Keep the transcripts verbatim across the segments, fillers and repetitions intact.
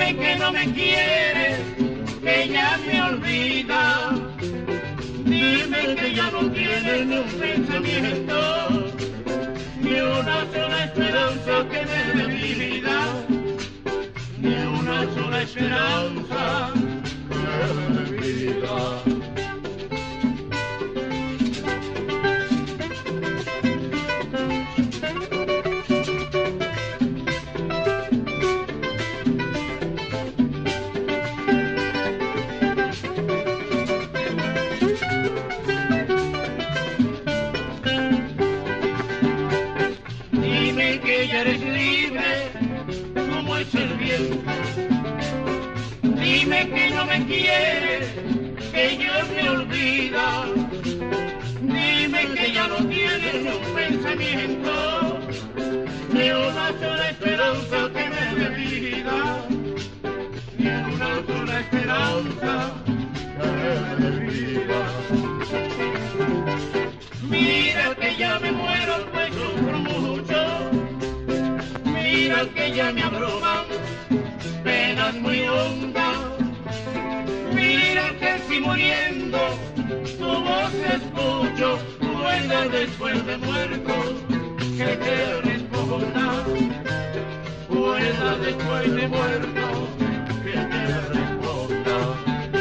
Dime que no me quieres, que ya me olvida. Dime que ya no tienes ni un pensamiento, ni una sola esperanza que me dé mi vida, ni una sola esperanza que me dé vida. Dime que ya eres libre, como es el viento. Dime que no me quieres, que ya me olvida. Dime que ya no tienes ni un pensamiento, ni una sola esperanza que me dé vida, ni una sola esperanza que me dé vida. Mira que ya me muero, pues sufro mucho. Mira que ya me abruman penas muy hondas. Mira que si muriendo tu voz escucho, pueda después de muerto que te responda. Pueda después de muerto que te responda.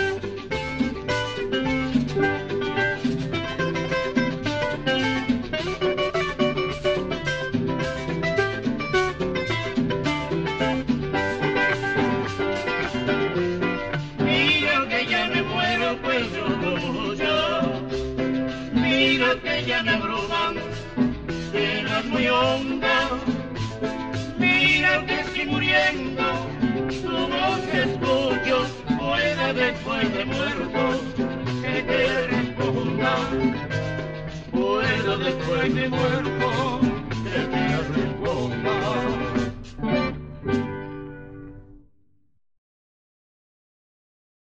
Mira que ya me abruman penas muy hondas. Mira que si muriendo tu voz escucho, pueda después de muerto que te responda. Pueda después de muerto